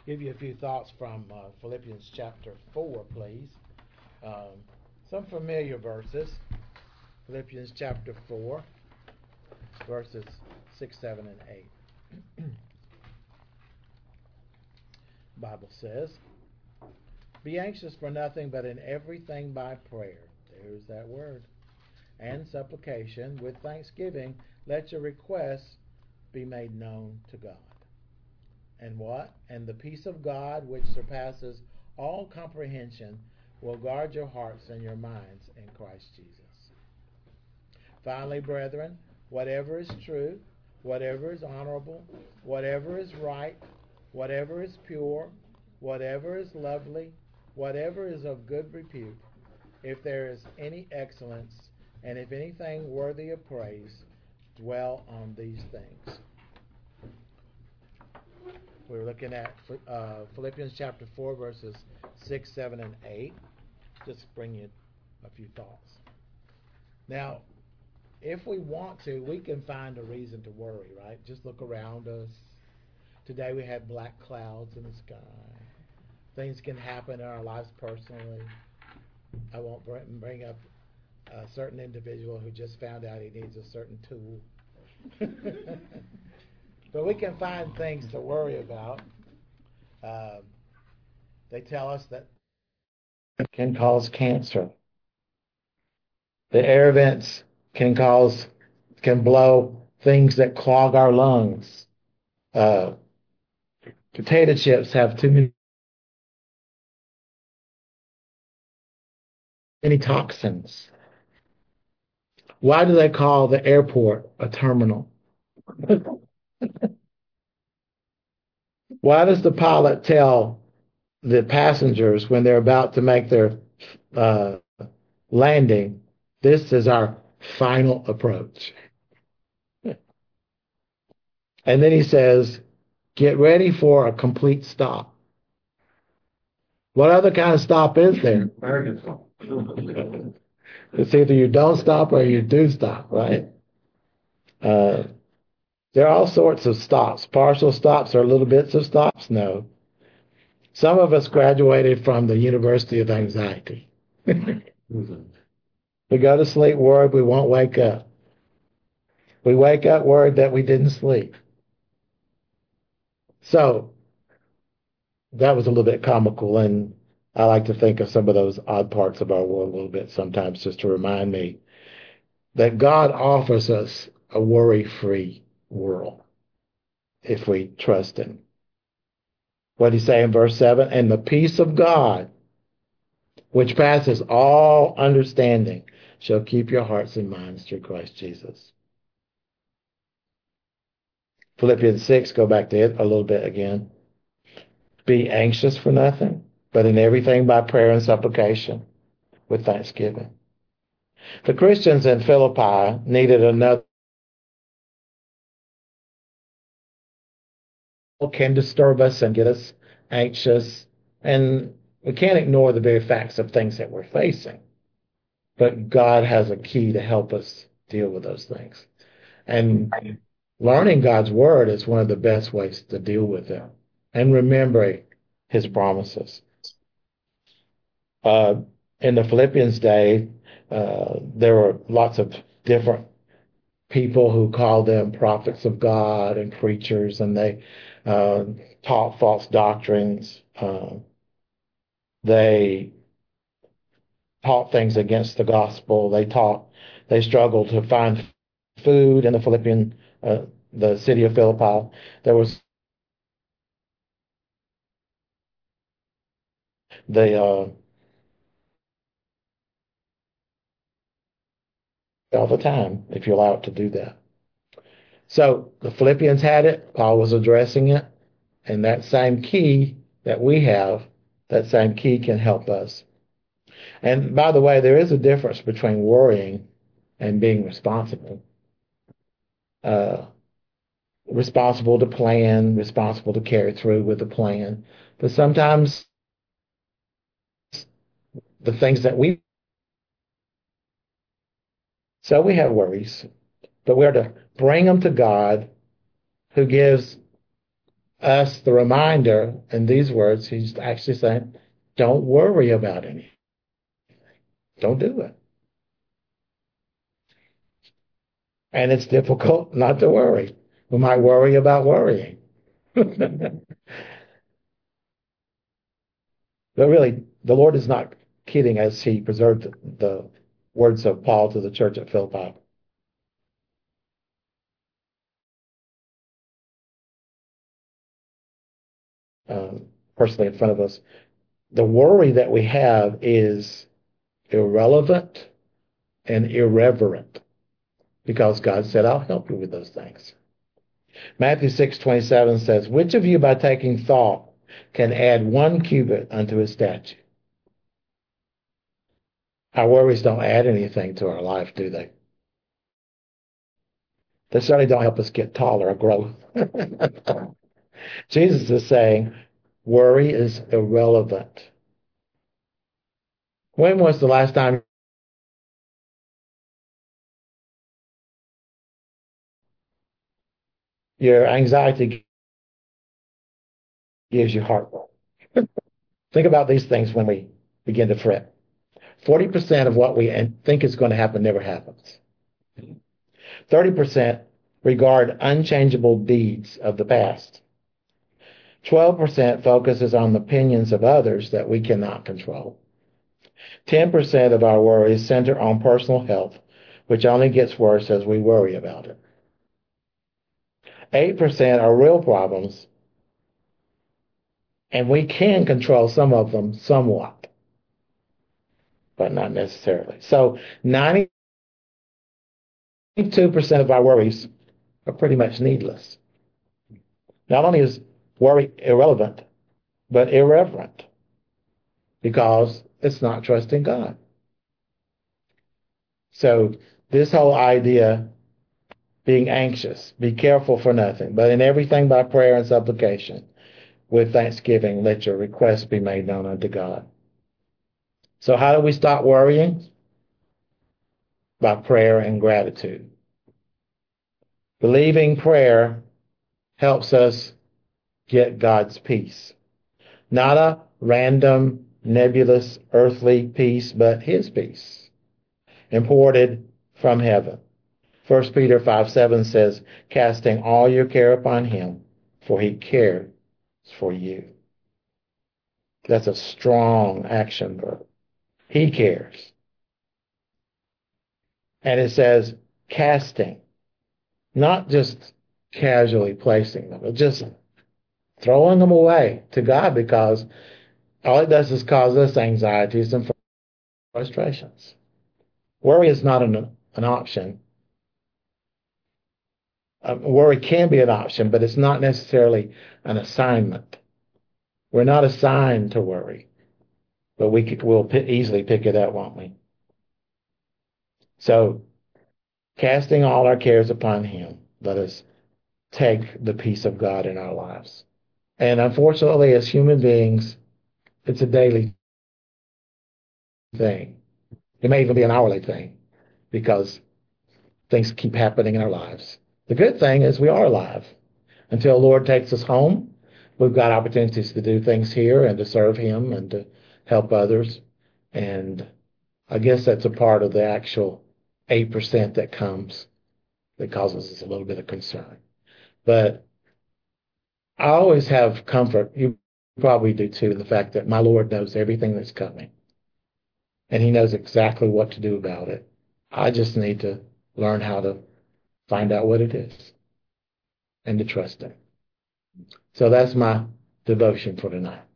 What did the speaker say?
give you a few thoughts from Philippians chapter 4, please. Some familiar verses. Philippians chapter 4, verses 6, 7, and 8. Bible says, "Be anxious for nothing, but in everything by prayer," there's that word, "and supplication, with thanksgiving, let your requests be made known to God. And what? And the peace of God, which surpasses all comprehension, will guard your hearts and your minds in Christ Jesus. Finally, brethren, whatever is true, whatever is honorable, whatever is right, whatever is pure, whatever is lovely, whatever is of good repute, if there is any excellence, and if anything worthy of praise, dwell on these things." We're looking at Philippians chapter 4, verses 6, 7, and 8. Just bring you a few thoughts. Now, if we want to, we can find a reason to worry, right? Just look around us. Today we had black clouds in the sky. Things can happen in our lives personally. I won't bring up a certain individual who just found out he needs a certain tool. But we can find things to worry about. They tell us that it can cause cancer. The air vents can blow things that clog our lungs. Potato chips have too many toxins. Why do they call the airport a terminal? Why does the pilot tell the passengers when they're about to make their landing, "This is our final approach"? And then he says, "Get ready for a complete stop." What other kind of stop is there? It's either you don't stop or you do stop, right? There are all sorts of stops. Partial stops or little bits of stops? No. Some of us graduated from the University of Anxiety. We go to sleep worried we won't wake up. We wake up worried that we didn't sleep. So that was a little bit comical, and I like to think of some of those odd parts of our world a little bit sometimes just to remind me that God offers us a worry-free world if we trust Him. What did He say in verse 7? "And the peace of God, which passes all understanding, shall keep your hearts and minds through Christ Jesus." Philippians 6, go back to it a little bit again. "Be anxious for nothing, but in everything by prayer and supplication with thanksgiving." The Christians in Philippi needed another. Can disturb us and get us anxious, and we can't ignore the very facts of things that we're facing. But God has a key to help us deal with those things. And learning God's word is one of the best ways to deal with them and remembering His promises. In the Philippians day, there were lots of different people who called them prophets of God and preachers, and they taught false doctrines. They taught things against the gospel. They struggled to find food in the city of Philippi. There was the all the time if you allow it to do that. So the Philippians had it. Paul was addressing it, and that same key that we have, that same key can help us. And by the way, there is a difference between worrying and being responsible. Responsible to plan, responsible to carry through with the plan. But sometimes the things that we have worries, but we are to bring them to God, who gives us the reminder in these words. He's actually saying, don't worry about anything. Don't do it. And it's difficult not to worry. We might worry about worrying. But really, the Lord is not kidding as he preserved the words of Paul to the church at Philippi. Personally, in front of us, the worry that we have is irrelevant and irreverent because God said, I'll help you with those things. Matthew 6:27 says, which of you by taking thought can add 1 cubit unto his stature? Our worries don't add anything to our life, do they? They certainly don't help us get taller or grow. Jesus is saying, worry is irrelevant. When was the last time your anxiety gives you heartburn? Think about these things when we begin to fret. 40% of what we think is going to happen never happens. 30% regard unchangeable deeds of the past. 12% focuses on the opinions of others that we cannot control. 10% of our worries center on personal health, which only gets worse as we worry about it. 8% are real problems, and we can control some of them somewhat, but not necessarily. So 92% of our worries are pretty much needless. Not only is worry irrelevant, but irreverent because it's not trusting God. So this whole idea, being anxious, be careful for nothing, but in everything by prayer and supplication, with thanksgiving, let your requests be made known unto God. So how do we stop worrying? By prayer and gratitude. Believing prayer helps us get God's peace. Not a random, nebulous, earthly peace, but his peace, imported from heaven. 1 Peter 5:7 says, casting all your care upon him, for he cares for you. That's a strong action verb. He cares. And it says casting, not just casually placing them, but just throwing them away to God, because all it does is cause us anxieties and frustrations. Worry is not an option. Worry can be an option, but it's not necessarily an assignment. We're not assigned to worry, but we'll easily pick it up, won't we? So, casting all our cares upon him, let us take the peace of God in our lives. And unfortunately, as human beings, it's a daily thing. It may even be an hourly thing because things keep happening in our lives. The good thing is we are alive. Until the Lord takes us home, we've got opportunities to do things here and to serve him and to help others. And I guess that's a part of the actual 8% that comes that causes us a little bit of concern. But I always have comfort, you probably do too, in the fact that my Lord knows everything that's coming. And he knows exactly what to do about it. I just need to learn how to find out what it is and to trust him. So that's my devotion for tonight.